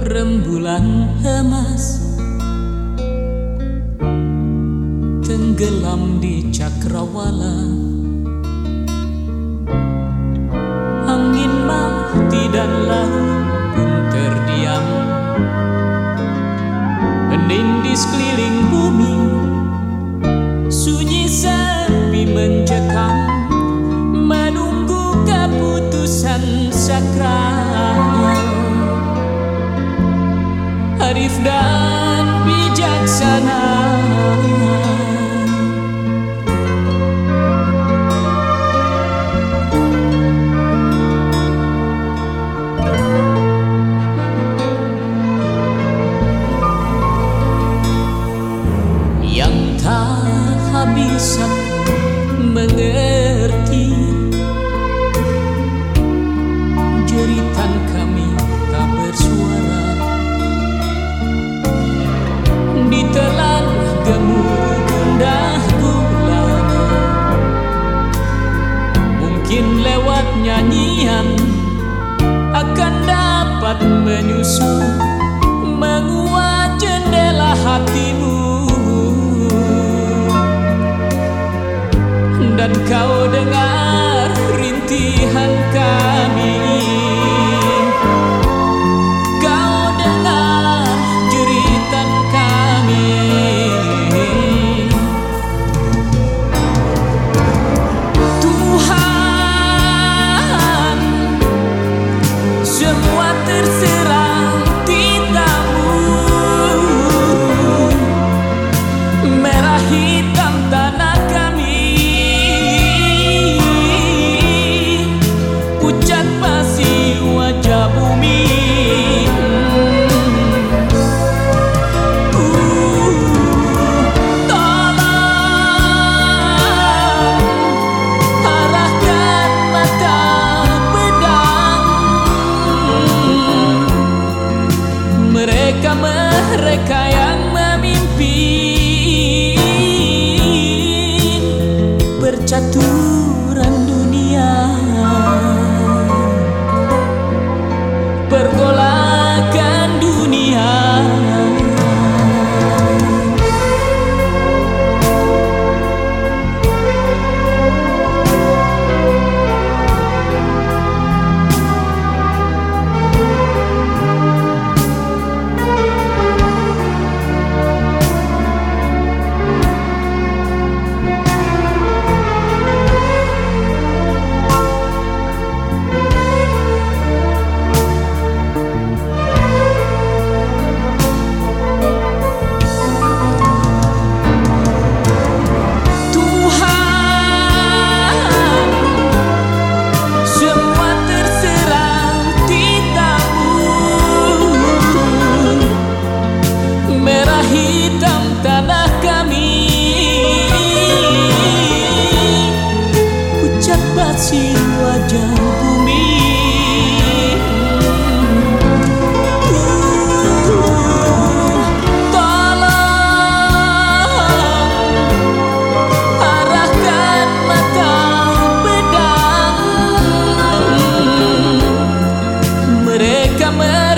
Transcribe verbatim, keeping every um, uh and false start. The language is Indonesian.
rembulan emas tenggelam di cakrawala. Angin mati dan laut pun terdiam. Hening di sekeliling bumi, sunyi sepi mencekam, menunggu keputusan sakral. Arif dan bijaksana, yang tak bisa mengerti jeritan kami tak bersuara. Ditelan gemuruh gundah gulana, mungkin lewat nyanyian akan dapat menyusul menguat jendela hatimu, dan kau dengar rintihan kami. Mereka yang memimpin percaturan dunia, pergolakan dunia. Si wajah bumi, uh, tolong arahkan mata pedang. Mereka